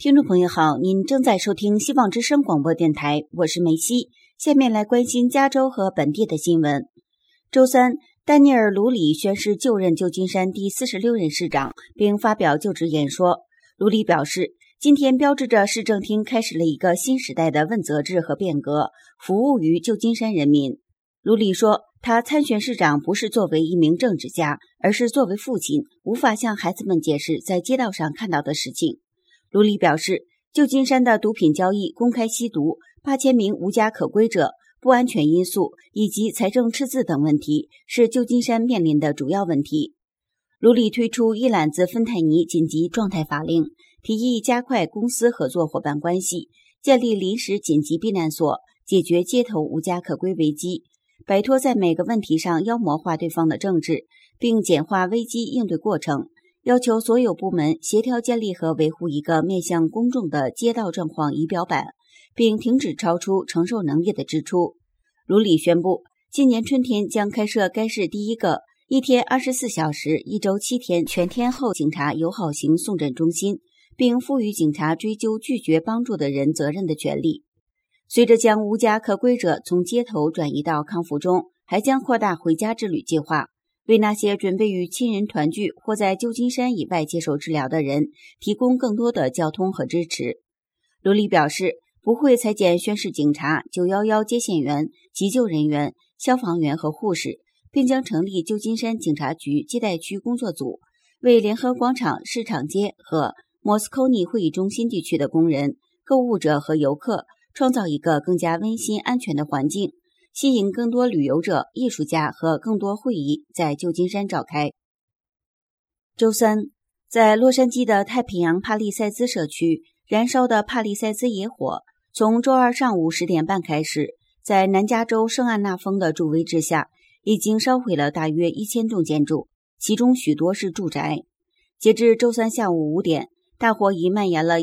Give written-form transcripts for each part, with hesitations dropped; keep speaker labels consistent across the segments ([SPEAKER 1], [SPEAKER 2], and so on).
[SPEAKER 1] 听众朋友好，您正在收听希望之声广播电台，我是梅西。下面来关心加州和本地的新闻。周三，丹尼尔·卢里宣誓就任旧金山第46任市长，并发表就职演说。卢里表示，今天标志着市政厅开始了一个新时代的问责制和变革，服务于旧金山人民。卢里说，他参选市长不是作为一名政治家，而是作为父亲，无法向孩子们解释在街道上看到的事情。卢里表示，旧金山的毒品交易、公开吸毒、8000名无家可归者、不安全因素以及财政赤字等问题是旧金山面临的主要问题。卢里推出一揽子芬太尼紧急状态法令，提议加快公司合作伙伴关系，建立临时紧急避难所，解决街头无家可归危机，摆脱在每个问题上妖魔化对方的政治，并简化危机应对过程。要求所有部门协调建立和维护一个面向公众的街道状况仪表板，并停止超出承受能力的支出。卢里宣布，今年春天将开设该市第一个一天24小时、一周7天全天候警察友好型送诊中心，并赋予警察追究拒绝帮助的人责任的权利。随着将无家可归者从街头转移到康复中，还将扩大回家之旅计划，为那些准备与亲人团聚或在旧金山以外接受治疗的人提供更多的交通和支持。卢里表示，不会裁减宣誓警察、911接线员、急救人员、消防员和护士，并将成立旧金山警察局接待区工作组，为联合广场、市场街和莫斯科尼会议中心地区的工人、购物者和游客创造一个更加温馨、安全的环境，吸引更多旅游者、艺术家和更多会议在旧金山召开。周三，在洛杉矶的太平洋帕利塞兹社区，燃烧的帕利塞兹野火从周二上午10点半开始，在南加州圣安娜峰的助威之下，已经烧毁了大约1000栋建筑，其中许多是住宅。截至周三下午5点，大火已蔓延了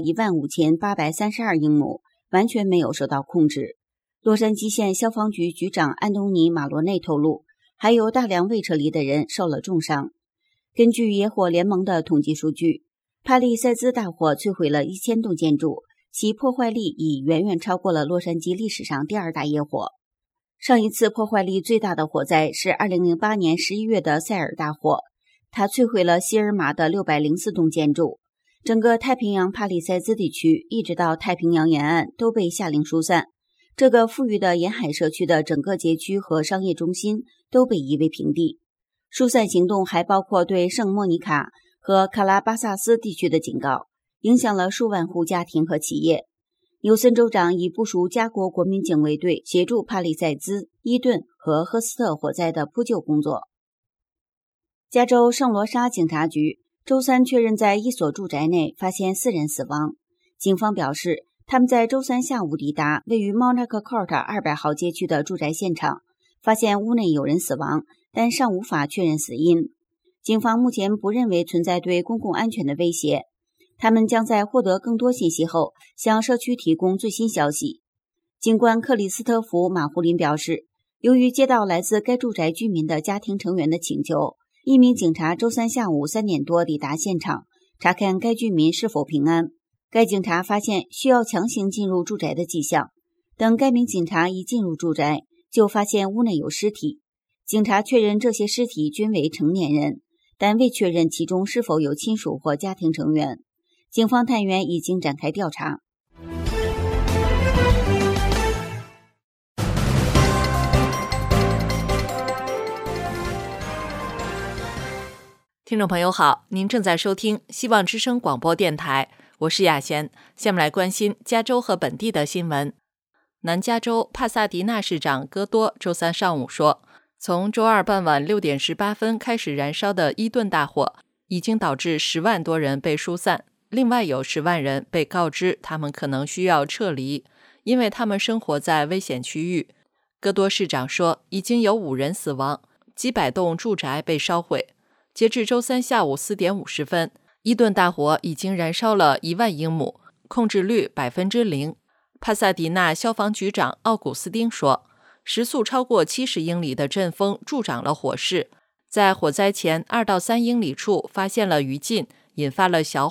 [SPEAKER 1] 15832英亩，完全没有受到控制。洛杉矶县消防局局长安东尼·马罗内透露，还有大量未撤离的人受了重伤。根据野火联盟的统计数据，帕利塞兹大火摧毁了1000栋建筑，其破坏力已远远超过了洛杉矶历史上第2大野火。上一次破坏力最大的火灾是2008年11月的塞尔大火，它摧毁了希尔玛的604栋建筑。整个太平洋帕利塞兹地区一直到太平洋沿岸都被下令疏散。这个富裕的沿海社区的整个街区和商业中心都被夷为平地。疏散行动还包括对圣莫尼卡和卡拉巴萨斯地区的警告，影响了数万户家庭和企业。纽森州长已部署加国国民警卫队协助帕利塞兹、伊顿和赫斯特火灾的扑救工作。加州圣罗莎警察局周三确认在一所住宅内发现4人死亡。警方表示，他们在周三下午抵达位于 Monaco Court 200号街区的住宅现场，发现屋内有人死亡，但尚无法确认死因。警方目前不认为存在对公共安全的威胁，他们将在获得更多信息后向社区提供最新消息。警官克里斯特弗·马胡林表示，由于接到来自该住宅居民的家庭成员的请求，一名警察周三下午3点多抵达现场，查看该居民是否平安。该警察发现需要强行进入住宅的迹象，等该名警察一进入住宅，就发现屋内有尸体。警察确认这些尸体均为成年人，但未确认其中是否有亲属或家庭成员。警方探员已经展开调查。
[SPEAKER 2] 听众朋友好，您正在收听希望之声广播电台，我是雅贤。下面来关心加州和本地的新闻。南加州帕萨迪纳市长戈多周三上午说，从周二傍晚6点18分开始燃烧的伊顿大火已经导致10万多人被疏散，另外有10万人被告知他们可能需要撤离，因为他们生活在危险区域。戈多市长说，已经有5人死亡，几百栋住宅被烧毁。截至周三下午4点50分，伊顿大火已经燃烧了1万英亩，控制率0%。帕萨迪纳消防局长奥古斯丁说，时速超过70英里的阵风助长了火势，在火灾前2到3英里处发现了余烬，引发了小火，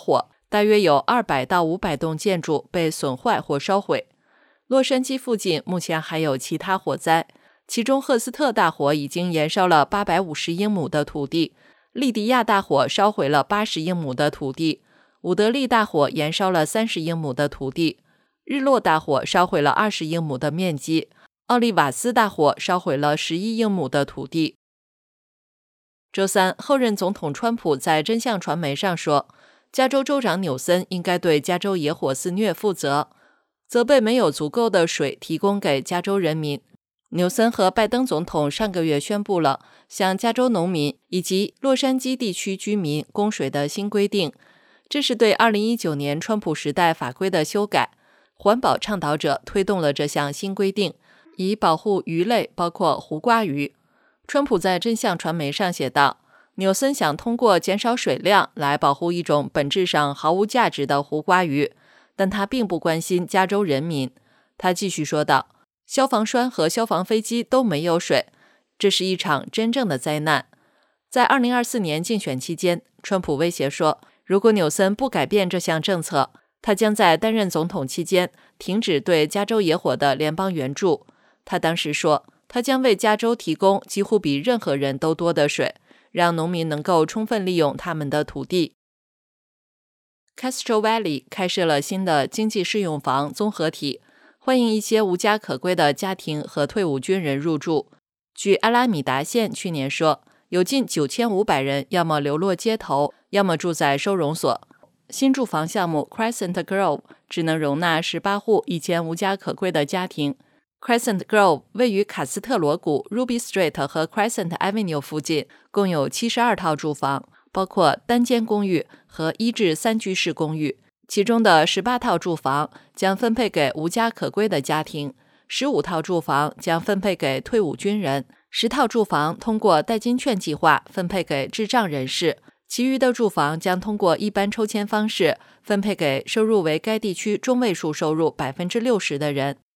[SPEAKER 2] 大约有200到500栋建筑被损坏或烧毁。洛杉矶附近目前还有其他火灾，其中赫斯特大火已经燃烧了850英亩的土地，利迪亚大火烧毁了80英亩的土地，伍德利大火燃烧了30英亩的土地，日落大火烧毁了20英亩的面积，奥利瓦斯大火烧毁了11英亩的土地。周三，后任总统川普在真相传媒上说，加州州长纽森应该对加州野火肆虐负责，责备没有足够的水提供给加州人民。纽森和拜登总统上个月宣布了向加州农民以及洛杉矶地区居民供水的新规定，这是对2019年川普时代法规的修改。环保倡导者推动了这项新规定，以保护鱼类，包括胡瓜鱼。川普在真相传媒上写道，纽森想通过减少水量来保护一种本质上毫无价值的胡瓜鱼，但他并不关心加州人民。他继续说道，消防栓和消防飞机都没有水，这是一场真正的灾难。在2024年竞选期间，川普威胁说，如果纽森不改变这项政策，他将在担任总统期间停止对加州野火的联邦援助。他当时说，他将为加州提供几乎比任何人都多的水，让农民能够充分利用他们的土地。Castro Valley 开设了新的经济适用房综合体，欢迎一些无家可归的家庭和退伍军人入住。据阿拉米达县去年说，有近9500人要么流落街头，要么住在收容所。新住房项目 Crescent Grove 只能容纳18户以前无家可归的家庭。Crescent Grove 位于卡斯特罗谷 Ruby Street 和 Crescent Avenue 附近，共有72套住房，包括单间公寓和1至3居室公寓。其中的18套住房将分配给无家可归的家庭，15套住房将分配给退伍军人，10套住房通过代金券计划分配给智障人士，其余的住房将通过一般抽签方式分配给收入为该地区中位数收入 60% 的人。